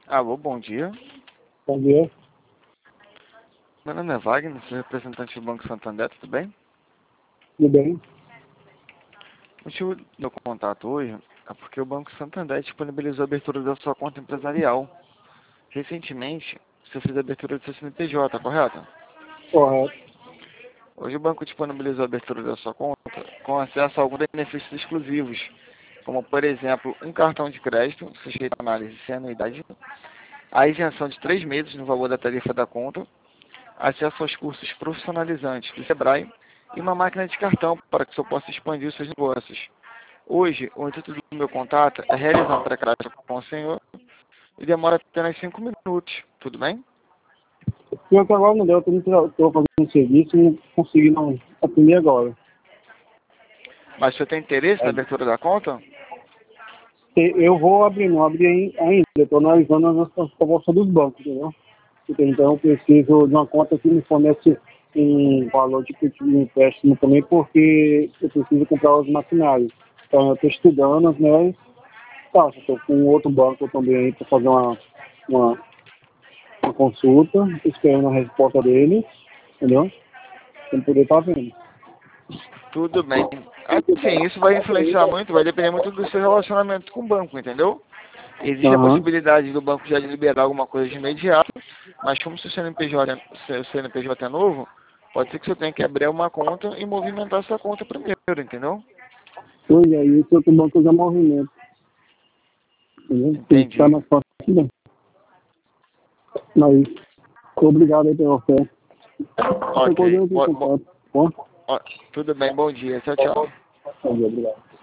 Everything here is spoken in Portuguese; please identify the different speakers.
Speaker 1: Alô, bom dia.
Speaker 2: Bom dia.
Speaker 1: Meu nome é Wagner, sou representante do Banco Santander, tudo bem?
Speaker 2: Tudo bem?
Speaker 1: O motivo do meu contato hoje é porque o Banco Santander disponibilizou a abertura da sua conta empresarial. Recentemente, você fez a abertura do seu CNPJ, correto?
Speaker 2: Correto.
Speaker 1: Hoje o banco disponibilizou a abertura da sua conta com acesso a alguns benefícios exclusivos, como, por exemplo, um cartão de crédito, sujeito à análise sem anuidade, a isenção de 3 meses no valor da tarifa da conta, acesso aos cursos profissionalizantes do Sebrae e uma máquina de cartão para que o senhor possa expandir os seus negócios. Hoje, o intuito do meu contato é realizar uma pré-cadastro com o senhor e demora apenas 5 minutos, tudo bem?
Speaker 2: Pior que agora não deu, estou fazendo um serviço e não consegui não atender agora.
Speaker 1: Mas você tem interesse na abertura da conta?
Speaker 2: Eu vou abrir, não abri ainda, estou analisando as propostas dos bancos, entendeu? Então eu preciso de uma conta que me fornece um valor de empréstimo também, porque eu preciso comprar os maquinários. Então eu estou estudando, né? Tá, estou com outro banco também aí para fazer uma, uma consulta, tô esperando a resposta dele, entendeu? Para poder estar vendo.
Speaker 1: Tudo bem. Assim, isso vai influenciar muito, vai depender muito do seu relacionamento com o banco, entendeu? Existe a
Speaker 2: Aham.
Speaker 1: possibilidade do banco já de liberar alguma coisa de imediato, mas como seu CNPJ é novo, pode ser que você tenha que abrir uma conta e movimentar essa conta primeiro, entendeu?
Speaker 2: Pois é, e esse outro banco já movimento, entendeu? Tem que estar
Speaker 1: Entendi.
Speaker 2: mais fácil aqui, né? Mas, obrigado aí pela oferta. Qualquer coisa
Speaker 1: Ok.
Speaker 2: eu tenho contato. Bom?
Speaker 1: Ó, tudo bem, bom dia. Tchau, tchau.
Speaker 2: Bom dia, obrigado.